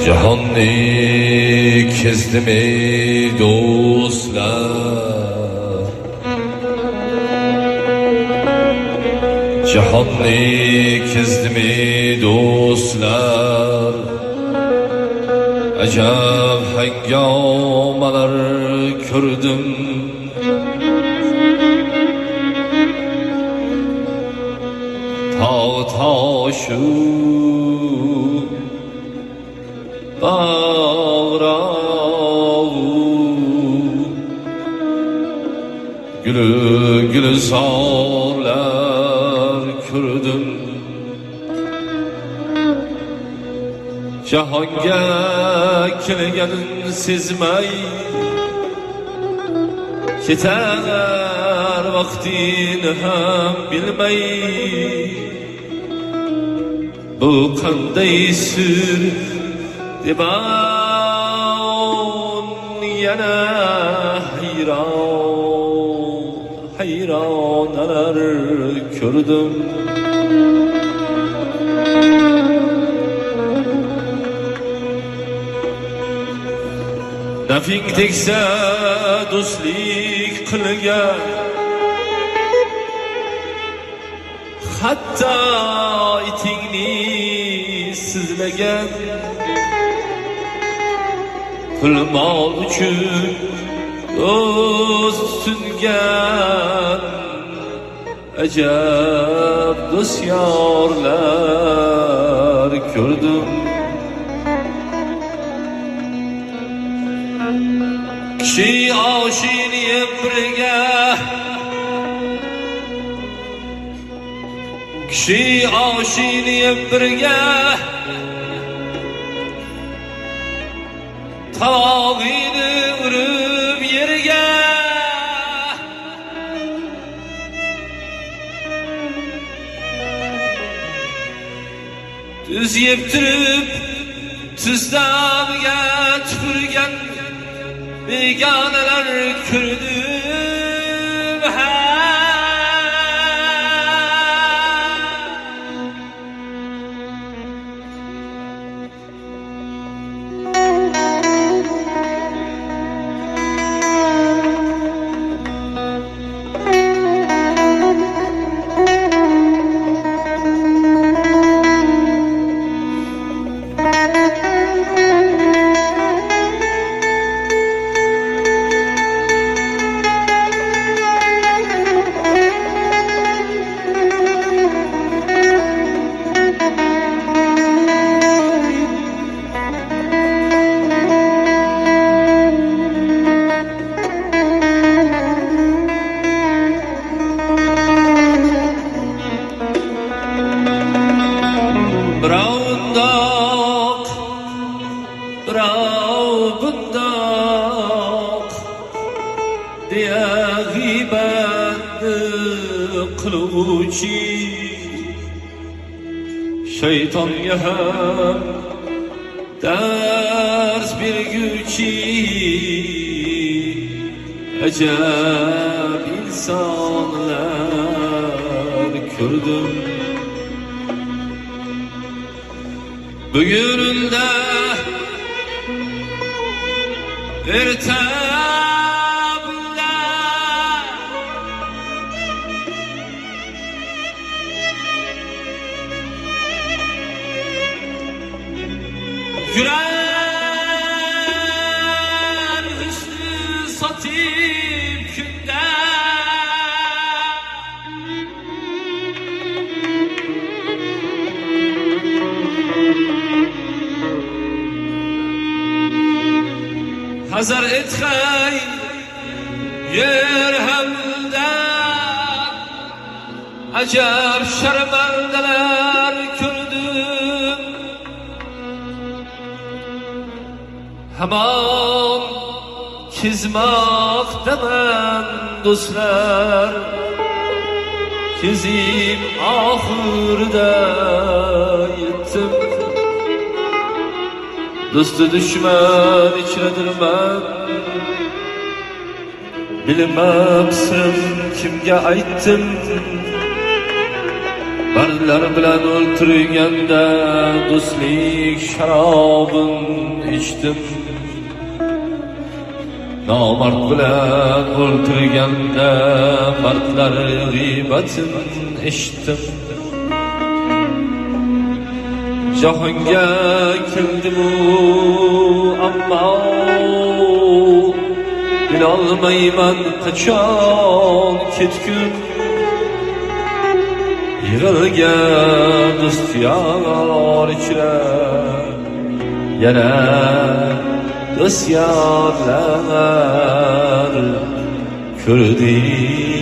Cahonni kezdimi do'stlar, Cahonni kezdimi do'stlar, ajab hangomalar ko'rdim. Tog' toshu gülü zarlar ko'rdim. Jahonga kelganin sezmay ketar vaqtini ham bilmay, bu qanday sir debon yana hayronalar ko'rdim. Nafing tegsa do'stlik qilgan, hatto itingni sizlagan, pul mol uchun do'st tutingan, ajab do'st yorlar ko'rdim. Kishi oshini birga, kishi oshini birga, tog'ini urib yerga, tuz yeb turib tuzdamiga tupurgan begonalar ko'rdim. bundoq deya g'iybatni qiluvchi shaytonga ham dars berguvchi ajab insonlar ko'rdim. Bugununda ertamda yurar husni sotib kunda hazar etxay yer hamda ajab sharmandalar ko'rdim. Hamon kezmoqdaman do'stlar, kezim oxirida yetdim. Do'sti dushman ichradirman, bilmabsan kimga aytdim. Zalimler bilen öldürgende dostlik şarabın içtim. Namard bilen öldürgende mertler gıybetin içtim. Jahanga keldimu amma bilolmayman qachon ketgum. Yig'ilgan do'st yor ichra yana do'st yorlar ko'rdik.